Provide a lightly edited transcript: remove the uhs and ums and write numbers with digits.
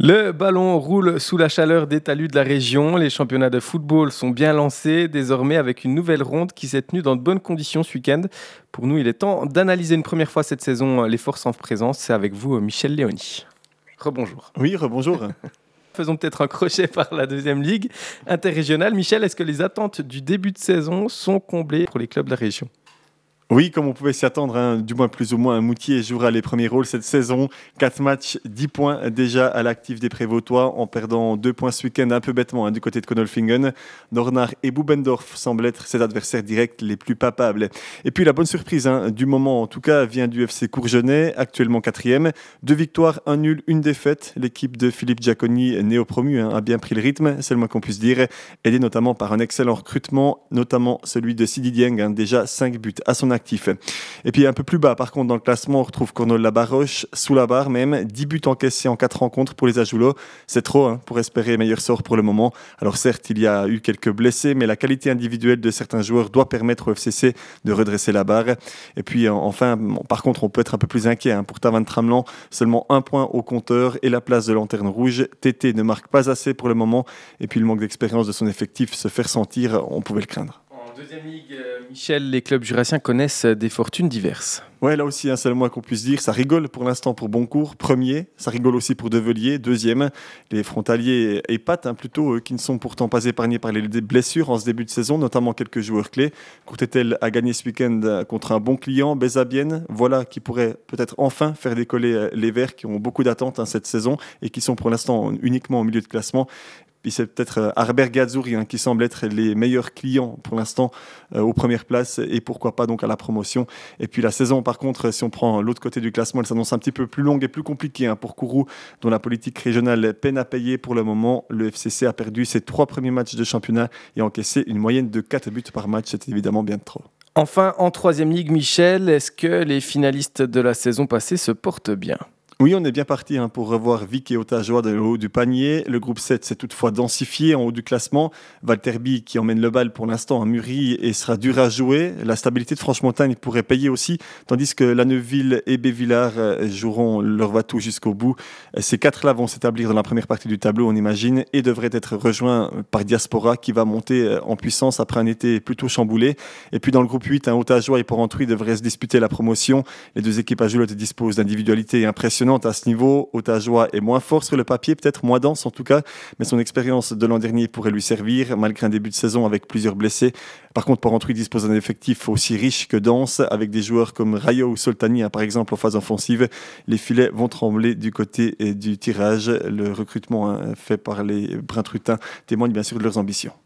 Le ballon roule sous la chaleur des talus de la région. Les championnats de football sont bien lancés, désormais avec une nouvelle ronde qui s'est tenue dans de bonnes conditions ce week-end. Pour nous, il est temps d'analyser une première fois cette saison les forces en présence. C'est avec vous, Michel Léoni. Rebonjour. Oui, rebonjour. Faisons peut-être un crochet par la deuxième ligue interrégionale. Michel, est-ce que les attentes du début de saison sont comblées pour les clubs de la région ? Oui, comme on pouvait s'y attendre, du moins plus ou moins, Moutier jouera les premiers rôles cette saison. 4 matchs, 10 points déjà à l'actif des Prévautois, en perdant 2 points ce week-end un peu bêtement du côté de Konolfingen. Nornard et Bubendorf semblent être ses adversaires directs les plus papables. Et puis la bonne surprise du moment, en tout cas, vient du FC Courgenay, actuellement 4e. 2 victoires, 1 nul, 1 défaite. L'équipe de Philippe Giaconi, néo-promu, a bien pris le rythme, c'est le moins qu'on puisse dire. Aidé notamment par un excellent recrutement, notamment celui de Sidi Dieng, déjà 5 buts à son actif. Et puis un peu plus bas, par contre, dans le classement, on retrouve Cornol-la-Baroche, sous la barre même, 10 buts encaissés en 4 rencontres pour les Ajoulots. C'est trop pour espérer meilleur sort pour le moment. Alors certes, il y a eu quelques blessés, mais la qualité individuelle de certains joueurs doit permettre au FCC de redresser la barre. Et puis enfin, par contre, on peut être un peu plus inquiet pour Tavan Tramlan. Seulement 1 point au compteur et la place de lanterne rouge. Tété ne marque pas assez pour le moment. Et puis le manque d'expérience de son effectif se fait ressentir, on pouvait le craindre. En deuxième ligue, Michel, les clubs jurassiens connaissent des fortunes diverses. Ouais, là aussi, c'est le moins qu'on puisse dire. Ça rigole pour l'instant pour Boncourt, premier. Ça rigole aussi pour Develier, deuxième. Les frontaliers épatent plutôt, qui ne sont pourtant pas épargnés par les blessures en ce début de saison, notamment quelques joueurs clés. Courtetel a gagné ce week-end contre un bon client, Bézabienne. Voilà qui pourrait peut-être enfin faire décoller les Verts qui ont beaucoup d'attentes cette saison et qui sont pour l'instant uniquement au milieu de classement. Puis c'est peut-être Arber Gazzouri qui semble être les meilleurs clients pour l'instant aux premières places et pourquoi pas donc à la promotion. Et puis la saison par contre, si on prend l'autre côté du classement, elle s'annonce un petit peu plus longue et plus compliquée pour Kourou, dont la politique régionale peine à payer pour le moment. Le FCC a perdu ses 3 premiers matchs de championnat et encaissé une moyenne de 4 buts par match. C'est évidemment bien trop. Enfin, en troisième ligue, Michel, est-ce que les finalistes de la saison passée se portent bien ? Oui, on est bien parti pour revoir Vic et Otajoie dans le haut du panier. Le groupe 7 s'est toutefois densifié en haut du classement. Valterby, qui emmène le bal pour l'instant, a mûri et sera dur à jouer. La stabilité de Franche-Montagne pourrait payer aussi, tandis que Lanneuville et Bévillard joueront leur va-tout jusqu'au bout. Ces 4-là vont s'établir dans la première partie du tableau, on imagine, et devraient être rejoints par Diaspora, qui va monter en puissance après un été plutôt chamboulé. Et puis dans le groupe 8, Otajoie et Porrentruy devraient se disputer la promotion. Les deux équipes à Joulotte disposent d'individualités impressionnantes à ce niveau. Otajoie est moins fort sur le papier, peut-être moins dense en tout cas, mais son expérience de l'an dernier pourrait lui servir, malgré un début de saison avec plusieurs blessés. Par contre, Porrentruy dispose d'un effectif aussi riche que dense, avec des joueurs comme Rayo ou Soltani, par exemple, en phase offensive. Les filets vont trembler du côté du tirage. Le recrutement fait par les Brintrutins témoigne bien sûr de leurs ambitions.